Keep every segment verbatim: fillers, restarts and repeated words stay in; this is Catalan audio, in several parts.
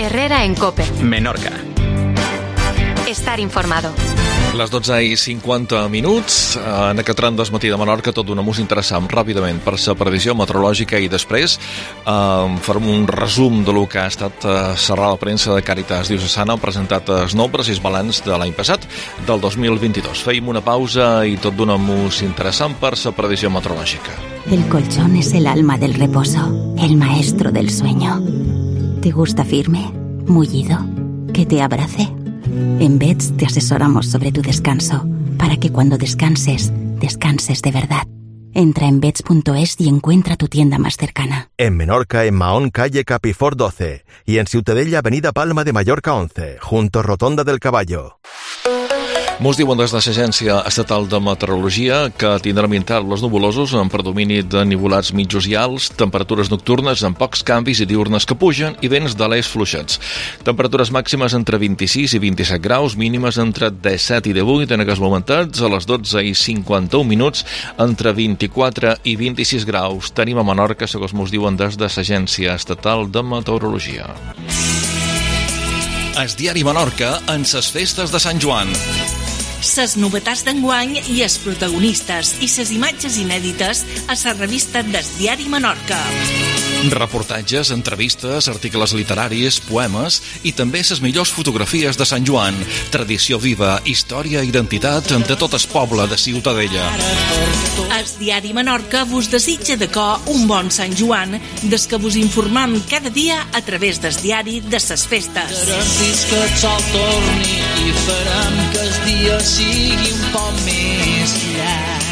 Herrera en COPE. Menorca. Estar informado. Les dotze i cinquanta minuts, en aquest tram del matí de Menorca, tot donant-vos interessant ràpidament per la previsió meteorològica i després eh, farem un resum de lo que ha estat eh, serrar la premsa de Càritas Diocesana, han presentat els nombres i els balanç de l'any passat, del dos mil vint-i-dos. Feim una pausa i tot donant-vos interessant per la previsió meteorològica. El colchón es el alma del reposo, el maestro del sueño. ¿Te gusta firme, mullido, que te abrace? En Beds te asesoramos sobre tu descanso, para que cuando descanses, descanses de verdad. Entra en beds punto es y encuentra tu tienda más cercana. En Menorca, en Mahón, calle Capifort doce. Y en Ciutadella, avenida Palma de Mallorca once, junto Rotonda del Caballo. Mos diuen des de l'Agència Estatal de Meteorologia que tindran intervals nubulosos amb predomini de nivolats mitjos i alts, temperatures nocturnes amb pocs canvis i diurnes que pugen i vents de l'est fluixats. Temperatures màximes entre vint-i-sis i vint-i-set graus, mínimes entre disset i divuit, en aquests momentats a les dotze i cinquanta-un minuts entre vint-i-quatre i vint-i-sis graus. Tenim a Menorca, segons mos diuen des de l'Agència Estatal de Meteorologia. El diari Menorca en ses festes de Sant Joan. Ses novetats d'enguany i els protagonistes i ses imatges inèdites a la revista del diari Menorca. Reportatges, entrevistes, articles literaris, poemes i també les millors fotografies de Sant Joan. Tradició viva, història i identitat de tot el poble de Ciutadella. El diari Menorca vos desitja de cor un bon Sant Joan, des que vos informam cada dia a través del diari de ses festes. Farem fins que el sol torni i farem que el dia sigui un poc més llarg.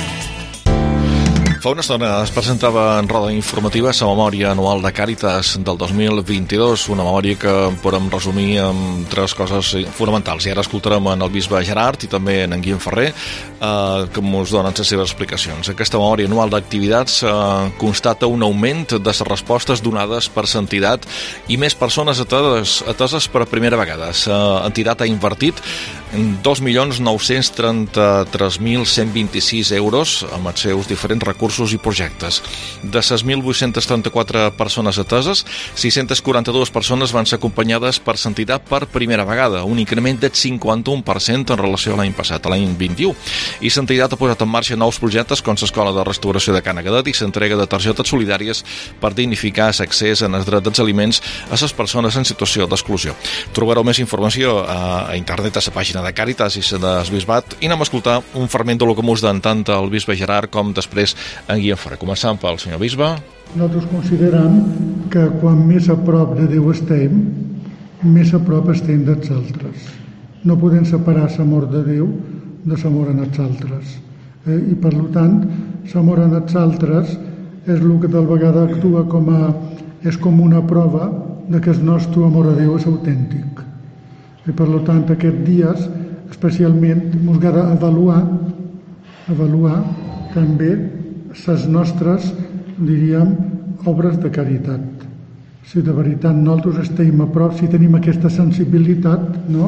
Fa una estona es presentava en roda informativa la memòria anual de Càritas del dos mil vint-i-dos, una memòria que podem resumir amb tres coses fonamentals. I ara escoltarem en el bisbe Gerard i també en en Guillem Ferrer, eh, que ens donen les seves explicacions. Aquesta memòria anual d'activitats eh, constata un augment de les respostes donades per l'entitat i més persones ateses, ateses per primera vegada. L'entitat ha invertit dos milions nou-cents trenta-tres mil cent vint-i-sis euros amb els seus diferents recursos i projectes. De les mil vuit-cents trenta-quatre persones ateses, sis-centes quaranta-dues persones van ser acompanyades per l'entitat per primera vegada, un increment del cinquanta-u per cent en relació a l'any passat, a l'any vint-i-u. I l'entitat ha posat en marxa nous projectes com l'Escola de Restauració de Can Agadet i l'entrega de targetes solidàries per dignificar l'accés en el dret dels aliments a les persones en situació d'exclusió. Trobareu més informació a internet a la pàgina de Càritas i la del Bisbat i anem a escoltar un fragment del que mos den tant el bisbe Gerard com després en Guillem Ferrer. Començant pel senyor bisbe. Nosaltres considerem que quan més a prop de Déu estem, més a prop estem dels altres. No podem separar l'amor de Déu de l'amor en els altres. Eh? I per tant, l'amor en els altres és el que tal vegada actua com a, és com una prova de que el nostre amor a Déu és autèntic. I per tant, aquests dies, especialment, ens agrada avaluar, avaluar també les nostres, diríem, obres de caritat. Si de veritat nosaltres estem a prop, si tenim aquesta sensibilitat, no?,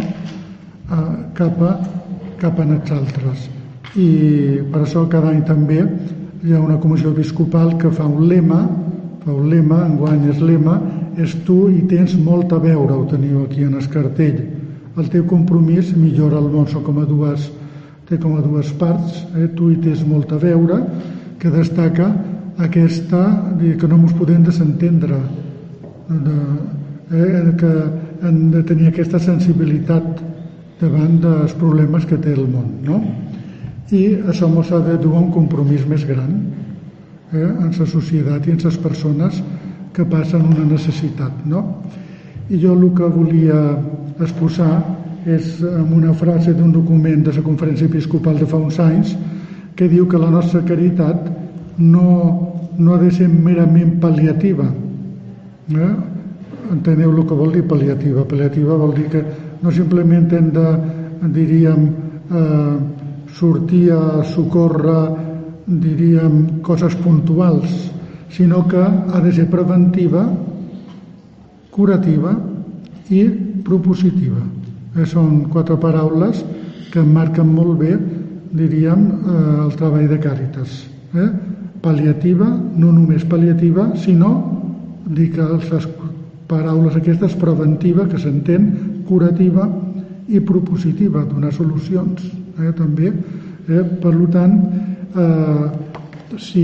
cap a, cap a els altres. I per això cada any també hi ha una comissió episcopal que fa un lema, fa un lema, enguany és lema, és tu hi tens molt a veure, ho teniu aquí en el cartell. El teu compromís millora el món, són com a dues, té com a dues parts, eh? Tu hi tens molt a veure, que destaca aquesta, que no ens podem desentendre, de, eh? que hem de tenir aquesta sensibilitat davant dels problemes que té el món, no? I això ens ha de dur un compromís més gran eh? en la societat i en les persones que passen una necessitat, no? I jo el que volia exposar és amb una frase d'un document de la Conferència Episcopal de fa uns anys que diu que la nostra caritat no, no ha de ser merament pal·liativa. Eh? Enteneu el que vol dir pal·liativa? Pal·liativa vol dir que no simplement hem de, diríem, eh, sortir a socórrer, diríem, coses puntuals, sinó que ha de ser preventiva, curativa i propositiva. Eh, són quatre paraules que marquen molt bé, diríem, eh, el treball de Càritas. Eh? Pal·liativa, no només pal·liativa, sinó dir que les paraules aquestes, preventiva, que s'entén, curativa i propositiva, donar solucions, eh, també. Eh? Per tant, eh, si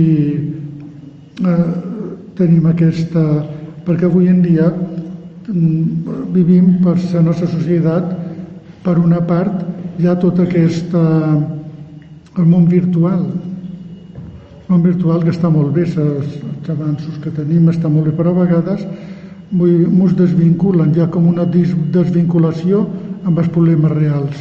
eh, tenim aquesta... Perquè avui en dia mm, vivim per la nostra societat, per una part, hi ha tot aquest eh, el món virtual. El món virtual que està molt bé, els avanços que tenim està molt bé, però a vegades ens desvinculen, hi ha com una desvinculació amb els problemes reals.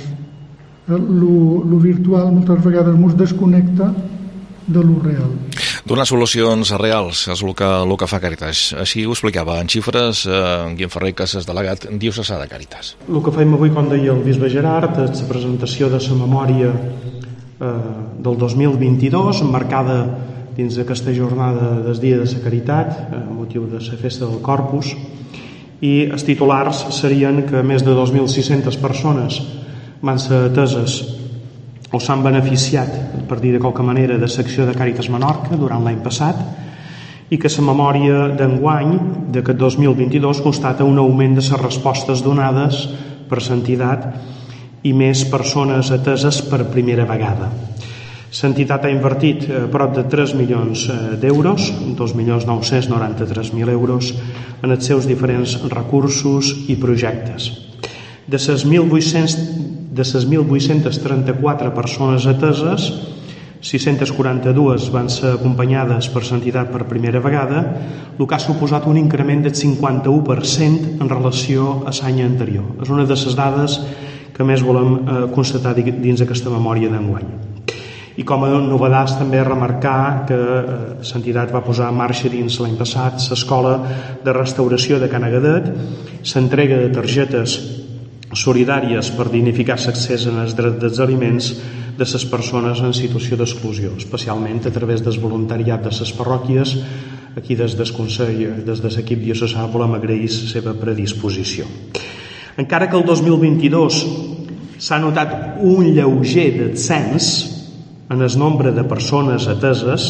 Lo, lo virtual moltes vegades ens desconnecta de lo real. Donar solucions reals és el que, el que fa Càritas. Així ho explicava en xifres eh, Guillem Ferrer, que és delegat diocesà de Càritas. El que fem avui, com deia el bisbe Gerard, és la presentació de la memòria eh, del dos mil vint-i-dos, emmarcada dins d'aquesta jornada del Dia de la Caritat, a motiu de la festa del Corpus, i els titulars serien que més de dos mil sis-centes persones van ser ateses o s'han beneficiat, per dir de qualque manera, de l'acció de Càritas Menorca durant l'any passat, i que la memòria d'enguany d'aquest dos mil vint-i-dos constata un augment de les respostes donades per l'entitat i més persones ateses per primera vegada. L'entitat ha invertit prop de tres milions d'euros, dos milions nou-cents noranta-tres mil euros, en els seus diferents recursos i projectes. De les mil vuit-cents de les mil vuit-cents trenta-quatre persones ateses, sis-centes quaranta-dues van ser acompanyades per l'entitat per primera vegada, el que ha suposat un increment del cinquanta-u per cent en relació a l'any anterior. És una de les dades que més volem eh, constatar dins aquesta memòria d'enguany. I com a novetats també remarcar que eh, l'entitat va posar en marxa dins l'any passat l'escola de restauració de Can Agadet, s'entrega de targetes solidàries per dignificar l'accés en els drets dels aliments de les persones en situació d'exclusió, especialment a través del voluntariat de les parròquies. Aquí des del Consell, des de l'equip diocesà, volem agrair la seva predisposició. Encara que el dos mil vint-i-dos s'ha notat un lleuger descens en el nombre de persones ateses,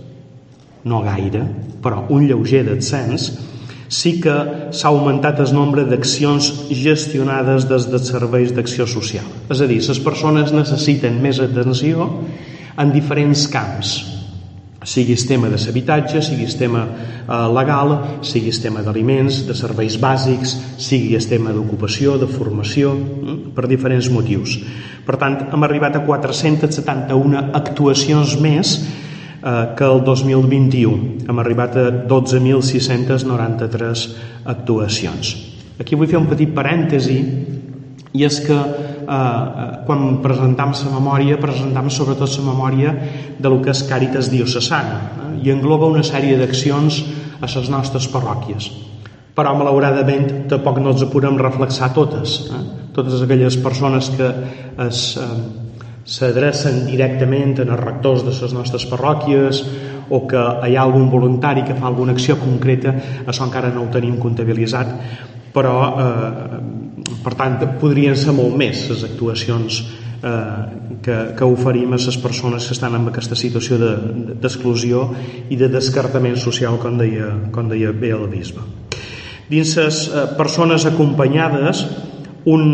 no gaire, però un lleuger descens, sí que s'ha augmentat el nombre d'accions gestionades des dels serveis d'acció social. És a dir, les persones necessiten més atenció en diferents camps, sigui el tema de l'habitatge, sigui el tema eh, legal, sigui el tema d'aliments, de serveis bàsics, sigui el tema d'ocupació, de formació, eh, per diferents motius. Per tant, hem arribat a quatre-centes setanta-una actuacions més que el dos mil vint-i-u. Hem arribat a dotze mil sis-centes noranta-tres actuacions. Aquí vull fer un petit parèntesi, i és que eh, quan presentam la memòria, presentam sobretot la memòria de lo que és Càritas diocesana, eh, i engloba una sèrie d'accions a les nostres parròquies. Però, malauradament, tampoc no ens podem reflexar totes. Eh? Totes aquelles persones que es... Eh, s'adrecen directament als rectors de les nostres parròquies o que hi ha algun voluntari que fa alguna acció concreta, això encara no ho tenim comptabilitzat, però eh, per tant podrien ser molt més les actuacions eh, que, que oferim a les persones que estan en aquesta situació de, d'exclusió i de descartament social, com deia, com deia bé el bisbe. Dins les eh, persones acompanyades, un,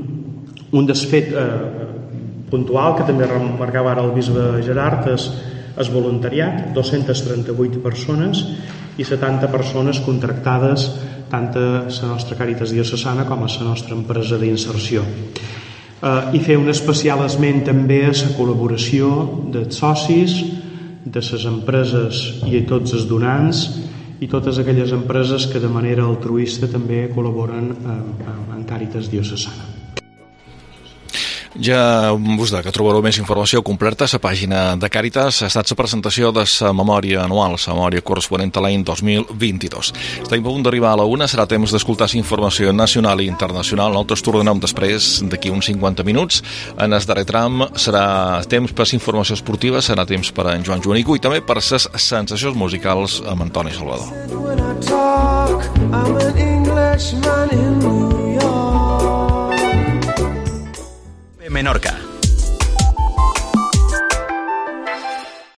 un desfet eh, puntual, que també remarcava ara el bisbe Gerard, és el voluntariat, dos-centes trenta-vuit persones i setanta persones contractades tant a la nostra Càritas diocesana com a la nostra empresa d'inserció. Eh, I fer un especial esment també a la col·laboració dels socis, de les empreses i tots els donants i totes aquelles empreses que de manera altruista també col·laboren en Càritas diocesana. Ja us dic que trobareu més informació completa a la pàgina de Càritas. Ha estat la presentació de la memòria anual, la memòria corresponent a l'any dos mil vint-i-dos. Estem a punt d'arribar a la una, serà temps d'escoltar la informació nacional i internacional. Nosaltres tornem després, d'aquí uns cinquanta minuts. En el darrer tram serà temps per la informació esportiva, serà temps per en Joan Joanico i també per les sensacions musicals amb Antoni Salvador. Menorca.